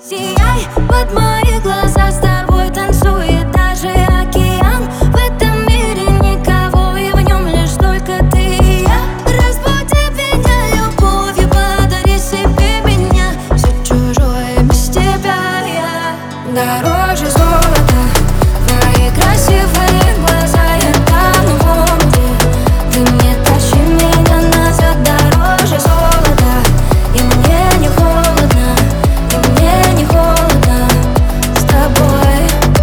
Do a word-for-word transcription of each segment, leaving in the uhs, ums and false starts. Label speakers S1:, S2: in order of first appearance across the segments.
S1: Сияй, под мои глаза, с тобой танцует даже океан. В этом мире никого, и в нем лишь только ты и я. Разбуди меня любовью, подари себе меня. Все чужое без тебя я дороже золота. Твои красивые глаза, я тону в омуте. Ты не тащи меня назад, дороже золота. И мне не холодно, и мне не холодно с тобой.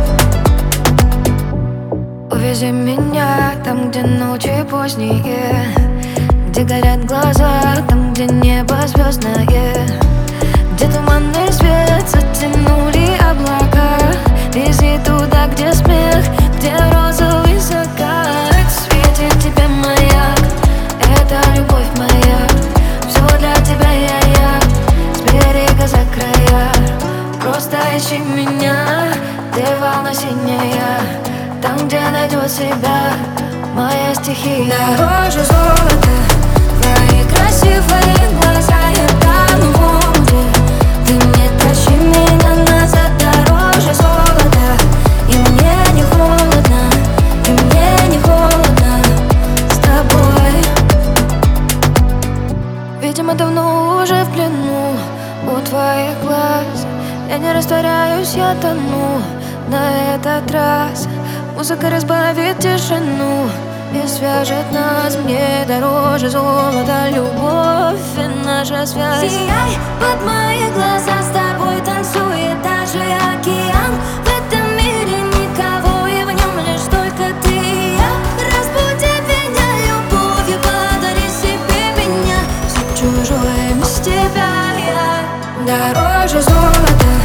S1: Увези меня там, где ночи поздние, где горят глаза, там, где небо звездное, где туманный свет затянули облака. Вези туда, где смех, где розовый закат. Светит тебе маяк, это любовь моя. Все для тебя я, я, с берега за края. Просто ищи меня, где волна синяя, там, где найдет себя моя стихия. Дороже золота, твои красивые глаза, я тону в омуте. Ты не тащи меня назад, дороже золота. И мне не холодно, и мне не холодно с тобой. Видимо, давно уже в плену у твоих глаз. Я не растворяюсь, я тону на этот раз. Музыка разбавит тишину и свяжет нас. Мне дороже золота любовь и наша связь. Сияй, под мои глаза, с тобой танцует даже океан. В этом мире никого, и в нем лишь только ты и я. Разбуди меня любовью, подари себе меня. Все чужое без тебя я дороже золота.